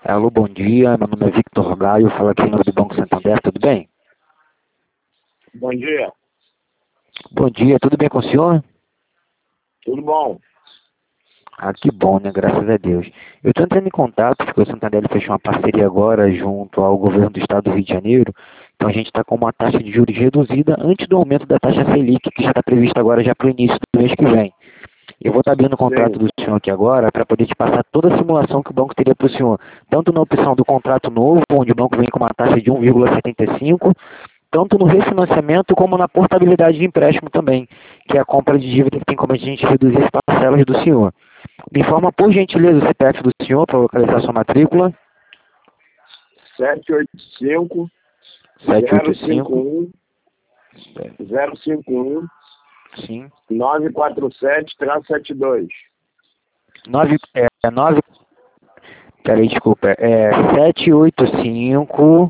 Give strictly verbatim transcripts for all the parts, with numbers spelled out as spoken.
Alô, bom dia. Meu nome é Victor Gaio, falo aqui no do Banco Santander, tudo bem? Bom dia. Bom dia, tudo bem com o senhor? Tudo bom? Ah, que bom, né? Graças a Deus. Eu estou entrando em contato, porque o Santander fechou uma parceria agora junto ao governo do estado do Rio de Janeiro. Então a gente está com uma taxa de juros reduzida antes do aumento da taxa Selic, que já está prevista agora já para o início do mês que vem. Eu vou estar abrindo o contrato Sim. do senhor aqui agora para poder te passar toda a simulação que o banco teria para o senhor. Tanto na opção do contrato novo, onde o banco vem com uma taxa de um vírgula setenta e cinco, tanto no refinanciamento como na portabilidade de empréstimo também, que é a compra de dívida que tem como a gente reduzir as parcelas do senhor. Me informa, por gentileza, o C P F do senhor para localizar sua matrícula. sete oito cinco, sete oito zero cinco cinco. um, zero cinco um, Sim. nove quatro sete, setenta e dois. nove, é, nove, peraí, desculpa, é sete oito cinco,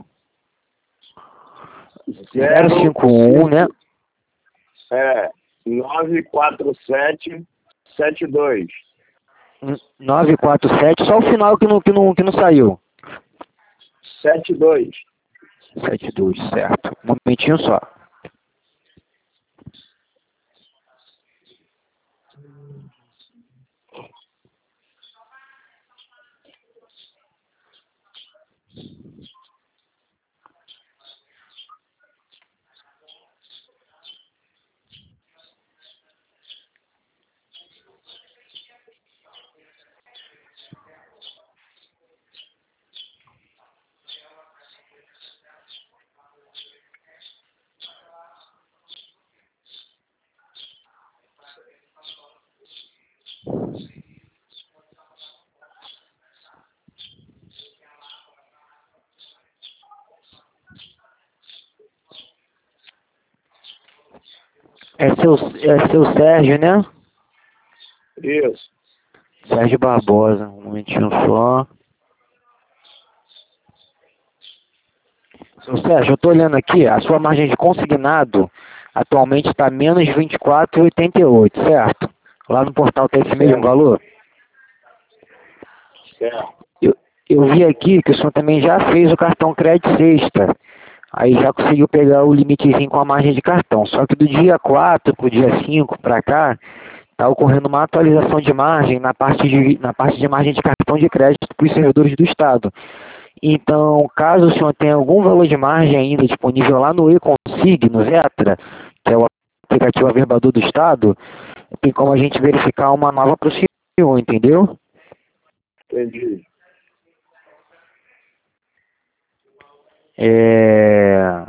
zero cinco um, né? É, nove quatro sete, setenta e dois. nove quatro sete, só o final que não, que não, que não saiu. setenta e dois. setenta e dois, certo. Um momentinho só. É seu, é seu Sérgio, né? Isso. Sérgio Barbosa. Um momentinho só. Seu Sérgio, eu estou olhando aqui, a sua margem de consignado atualmente está menos vinte e quatro vírgula oitenta e oito, certo? Lá no portal tem esse mesmo Certo. valor? Certo. Eu, eu vi aqui que o senhor também já fez o cartão crédito sexta. Aí já conseguiu pegar o limitezinho com a margem de cartão. Só que do dia quatro para o dia cinco para cá, está ocorrendo uma atualização de margem na parte de, na parte de margem de cartão de crédito para os servidores do Estado. Então, caso o senhor tenha algum valor de margem ainda disponível lá no eConsig, no Zetra, que é o aplicativo averbador do Estado, tem como a gente verificar uma nova para o senhor, entendeu? Entendi. É...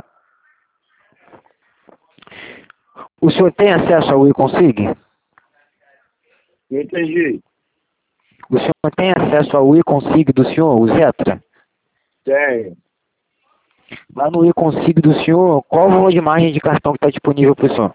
O senhor tem acesso ao eConsig? Entendi. O senhor tem acesso ao eConsig do senhor, o Zetra? Tenho. Lá no eConsig do senhor, qual o valor de margem de cartão que está disponível para o senhor?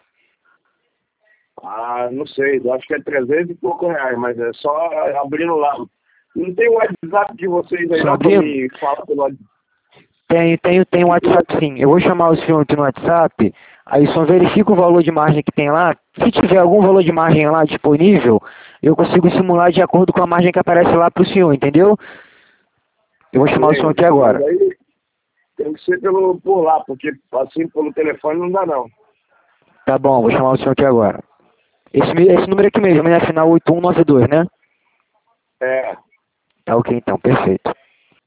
Ah, não sei, eu acho que é trezentos e pouco reais, mas é só abrindo lá. Não tem o WhatsApp de vocês aí Só não pra abrindo? me falar pelo WhatsApp? Tenho, tenho, tenho WhatsApp sim. Eu vou chamar o senhor aqui no WhatsApp, aí só verifica o valor de margem que tem lá. Se tiver algum valor de margem lá disponível, eu consigo simular de acordo com a margem que aparece lá para o senhor, entendeu? Eu vou chamar o senhor aqui agora. Mas aí tem que ser pelo, por lá, porque assim pelo telefone não dá não. Tá bom, vou chamar o senhor aqui agora. Esse, me- esse número aqui mesmo, né? Final oito um nove dois, né? É. Tá ok então, perfeito.